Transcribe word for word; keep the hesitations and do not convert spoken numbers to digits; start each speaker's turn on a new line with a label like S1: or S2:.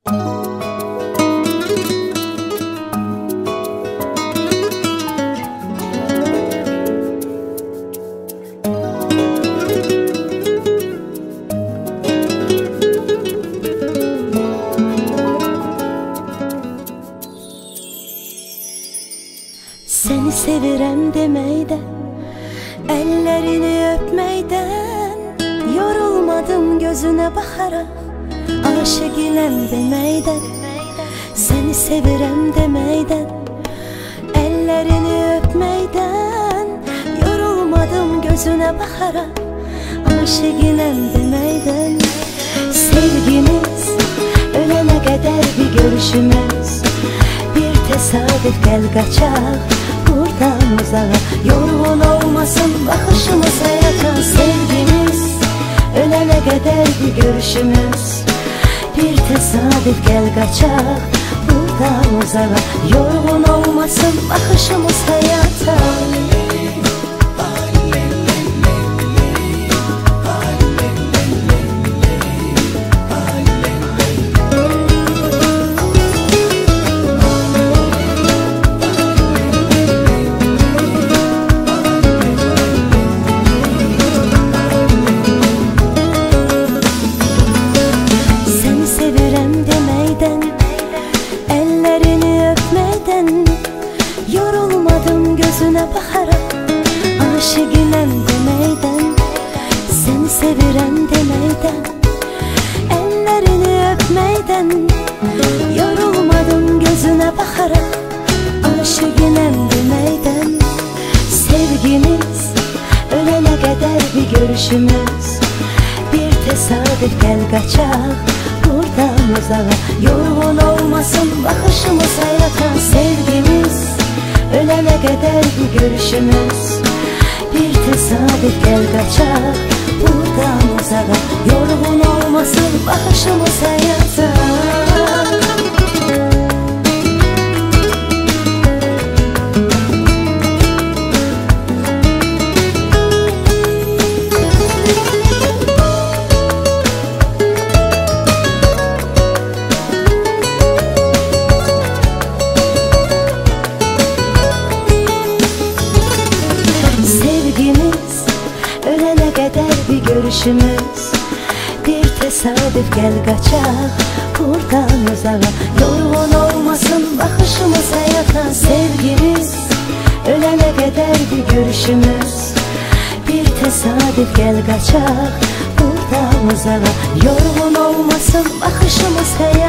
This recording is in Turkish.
S1: Seni sevirem demeyden, ellerini öpmeyden, yorulmadım gözüne bakarak, aşık ilem demeyden. Seni sevirem demeyden, ellerini öpmeyden, yorulmadım gözüne bakarak, aşık ilem demeyden. Sevgimiz ölene kadar bir görüşümüz, bir tesadüf gel kaçak buradan uzağa. Yorgun olmasın bakışımız hayata. Sevgimiz ölene kadar bir görüşümüz, bir tesadüf gel kaçak buradan uzağa. Yorgun olmasın bakışımız hayata. Yorulmadım gözüne bakarak, aşık ilem demeyden. Seni sevirem demeyden, ellerini öpmeyden, yorulmadım gözüne bakarak, aşık ilem demeyden. Sevgimiz ölene kadar bir görüşümüz, bir tesadüf gel kaçak buradan uzağa. Yorgun olmasın bakışımız hayata. Sevgimiz ölene kadar bir görüşümüz, bir tesadüf gel kaçak buradan uzağa. Yorgun olmasın bakışımız hayata. Ölene kadar bir görüşümüz, bir tesadüf gel kaçak buradan uzağa. Yorgun olmasın bakışımız hayata. Sevgimiz ölene kadar bir görüşümüz, bir tesadüf gel kaçak buradan uzağa. Yorgun olmasın bakışımız hayata.